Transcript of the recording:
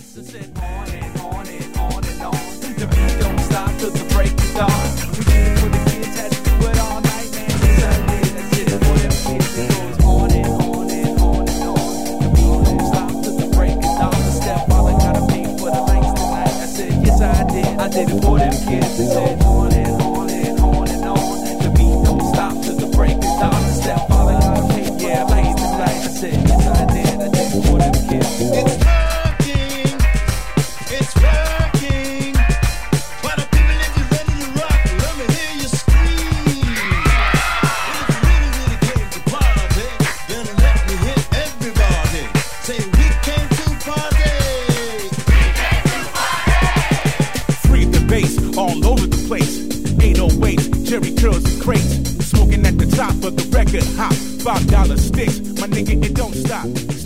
kids. I said on and on and on and on. The beat don't stop till the break of dawn. We did it for the kids, had to do it all night, man. Yes, I did. I did it for them kids. It goes on and on and on and on. The beat don't stop till the break of dawn. The step while I gotta pay for the lights tonight. I said yes, I did. I did it for them kids. I said on and on and on and on. The beat don't stop till the break of dawn. The step while I gotta pay for the lights tonight. I said yes, I did. I did it for them kids. It's working. Why the people if you're ready to rock, let me hear you scream. If you really came to party, then let me hit everybody. Say we came to party. Free the bass all over the place. 808s, Jerry curls and crates. Smoking at the top of the record hop. $5 sticks, my nigga, it don't stop.